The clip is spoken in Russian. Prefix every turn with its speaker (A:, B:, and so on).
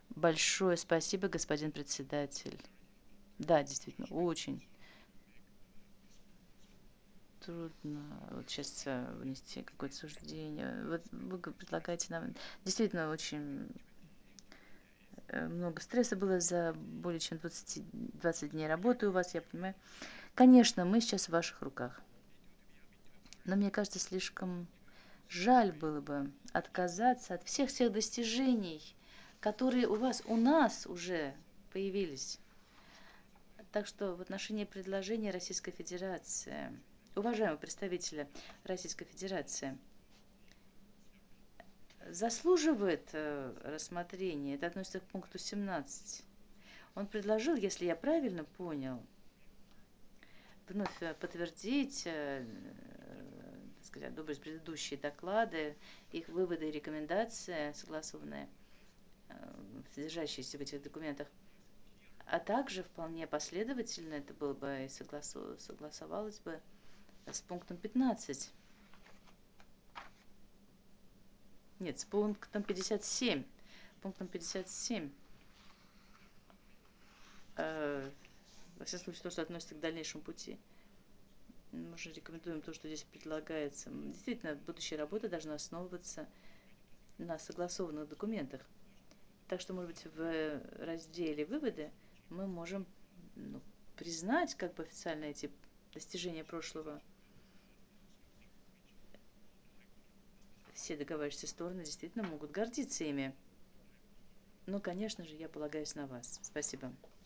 A: Большое спасибо, господин председатель. Да, действительно, очень трудно вот сейчас внести какое-то суждение. Вот вы предлагаете нам действительно очень много стресса было за более чем 20 дней работы у вас, я понимаю. Конечно, мы сейчас в ваших руках. Но мне кажется, слишком жаль было бы отказаться от всех тех достижений, которые у вас, у нас уже появились. Так что в отношении предложения Российской Федерации, уважаемого представителя Российской Федерации, заслуживает рассмотрения. Это относится к пункту 17. Он предложил, если я правильно понял, вновь подтвердить, так сказать, одобрить предыдущие доклады, их выводы и рекомендации, согласованные, содержащиеся в этих документах, а также вполне последовательно это было бы и согласовалось бы с пунктом 15. Нет, с пунктом 57. Пунктом 57. Во всяком случае, то, что относится к дальнейшему пути. Мы же рекомендуем то, что здесь предлагается. Действительно, будущая работа должна основываться на согласованных документах. Так что, может быть, в разделе «Выводы» мы можем признать как бы официально эти достижения прошлого. Все договаривающиеся стороны действительно могут гордиться ими. Но, конечно же, я полагаюсь на вас. Спасибо.